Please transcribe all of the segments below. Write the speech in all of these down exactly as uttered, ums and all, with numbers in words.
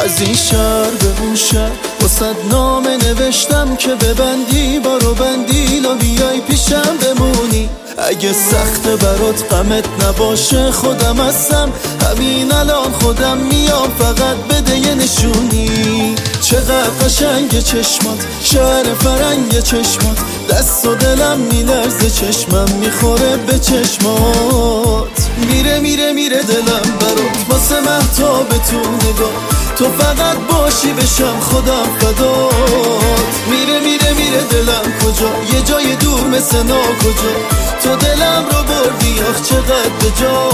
از این شهر به اون شهر واسد نامه نوشتم که ببندی بارو بندیلا بیای پیشم بمونی. اگه سخته برات غمت نباشه خودم هستم، همین الان خودم میام فقط بده یه نشونی. چقدر قشنگ چشمات، شهر فرنگ چشمات، دست و دلم میلرزه چشمم میخوره به چشمات. میره میره میره دلم برات واسه مهتاب تو نگاه، تو فقط باشی بشم خودم فدات. میره میره میره دلم کجا، یه جای دور مثل ناکجا، تو دلم رو بردی آخ چقدر به جا.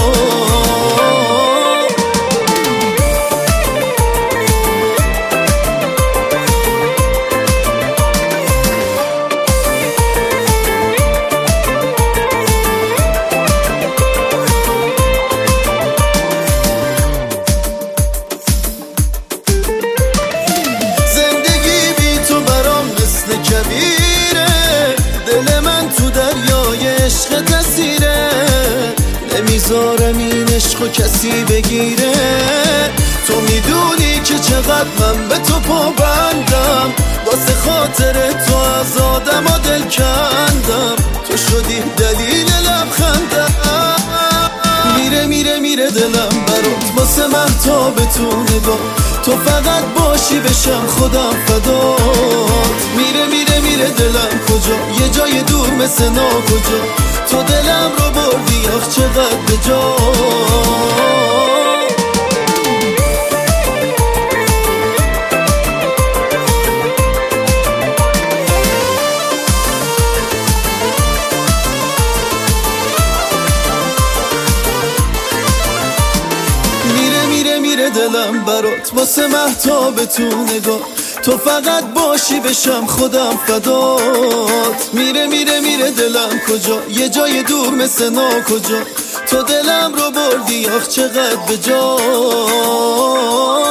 دل من تو دریای عشق تسیره، نمیذارم این عشقو کسی بگیره. تو میدونی که چقدر من به تو پابندم، واسه خاطر تو از آدم ها دل کندم، تو شدی دلیل لبخندم. میره میره میره دلم برات واسه مهتاب تو نگاه، تو فقط باشی بشم خودم فدات. میره میره میره دلم کجا، یه جای دور مثل ناکجا، تو دلم رو بردی آخ چقدر به جا. میره دلم برات واسه مهتاب تو نگاه، تو فقط باشی بشم خودم فدات. میره میره میره دلم کجا، یه جای دور مثل ناکجا، تو دلم رو بردی آخ چقدر به جا.